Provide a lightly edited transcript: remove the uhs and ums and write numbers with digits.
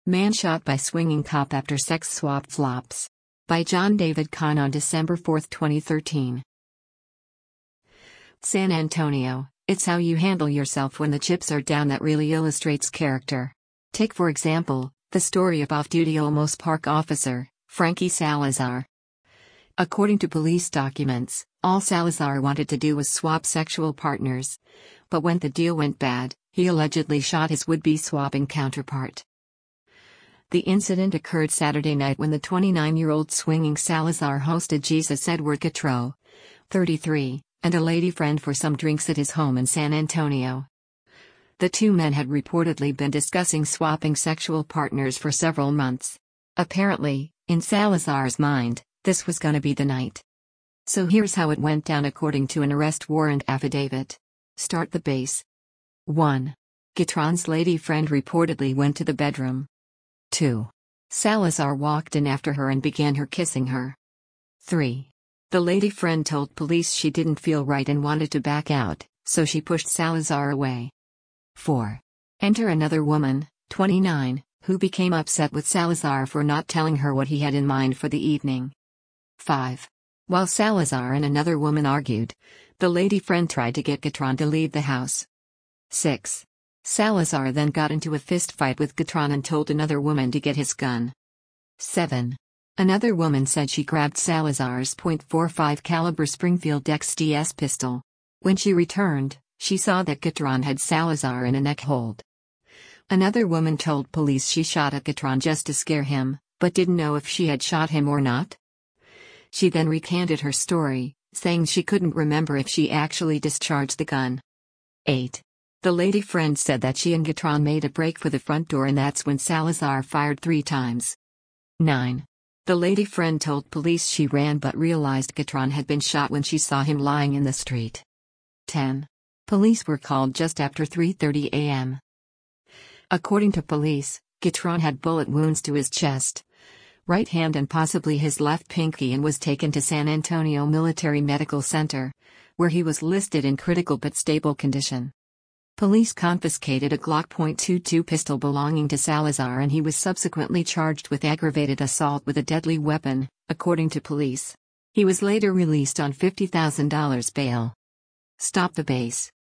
Man shot by swinging cop after sex swap flops. By John David Kahn on December 4, 2013. San Antonio, it's how you handle yourself when the chips are down that really illustrates character. Take for example, the story of off-duty Olmos Park officer, Frankie Salazar. According to police documents, all Salazar wanted to do was swap sexual partners. But when the deal went bad, he allegedly shot his would-be swapping counterpart. The incident occurred Saturday night when the 29-year-old swinging Salazar hosted Jesus Edward Gautreaux, 33, and a lady friend for some drinks at his home in San Antonio. The two men had reportedly been discussing swapping sexual partners for several months. Apparently, in Salazar's mind, this was gonna be the night. So here's how it went down according to an arrest warrant affidavit. Start the base. 1. Gautreaux's lady friend reportedly went to the bedroom. 2. Salazar walked in after her and began kissing her. 3. The lady friend told police she didn't feel right and wanted to back out, so she pushed Salazar away. 4. Enter another woman, 29, who became upset with Salazar for not telling her what he had in mind for the evening. 5. While Salazar and another woman argued, the lady friend tried to get Gautreaux to leave the house. 6. Salazar then got into a fist fight with Gautreaux and told another woman to get his gun. 7. Another woman said she grabbed Salazar's .45 caliber Springfield XDS pistol. When she returned, she saw that Gautreaux had Salazar in a neck hold. Another woman told police she shot at Gautreaux just to scare him, but didn't know if she had shot him or not. She then recanted her story, saying she couldn't remember if she actually discharged the gun. 8. The lady friend said that she and Gautreaux made a break for the front door and that's when Salazar fired 3 times. 9. The lady friend told police she ran but realized Gautreaux had been shot when she saw him lying in the street. 10. Police were called just after 3:30 a.m. According to police, Gautreaux had bullet wounds to his chest, right hand and possibly his left pinky and was taken to San Antonio Military Medical Center, where he was listed in critical but stable condition. Police confiscated a Glock .22 pistol belonging to Salazar and he was subsequently charged with aggravated assault with a deadly weapon, according to police. He was later released on $50,000 bail. Stop the base.